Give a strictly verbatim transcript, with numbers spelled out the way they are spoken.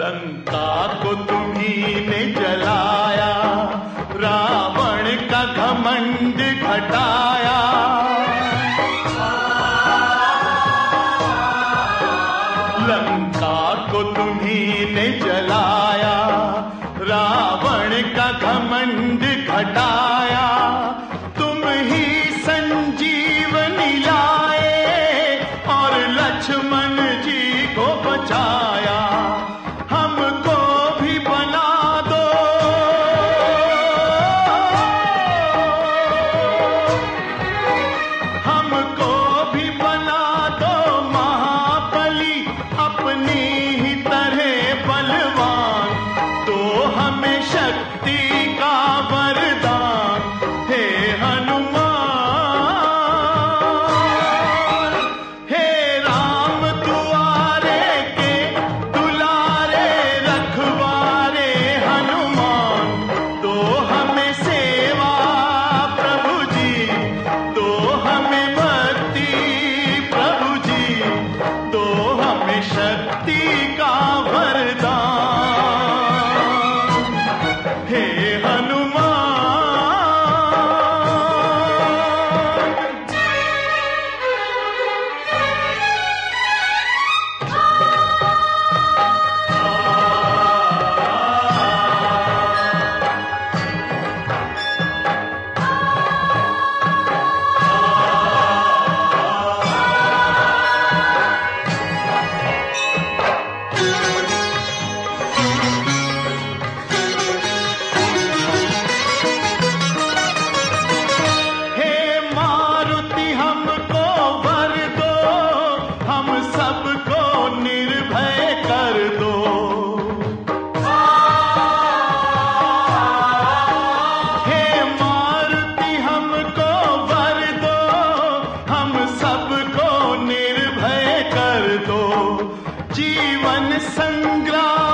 लंका को तुम्ही ने जलाया, रावण का घमंड घटाया। लंका को तुम्ही ने जलाया, रावण का घमंड घटाया। तुम ही संजीवनी लाए और लक्ष्मण जी को बचाया। हमको भी बना दो, हमको भी बना दो महाबली, अपनी ही तरह बलवान। तो हमें शक्ति का वरदान, हे हनुमान। हे राम दुआरे के दुलारे रखवारे हनुमान। तो हमें सेवा प्रभु जी, तो हमें भक्ति प्रभु जी, तो हमें शक्ति का वरदान, हे हनुमान। हे मारुति हमको वर दो, हम सबको निर्भय कर दो। हे मारुति हमको वर दो, हम सबको निर्भय कर दो। जीवन संग्राम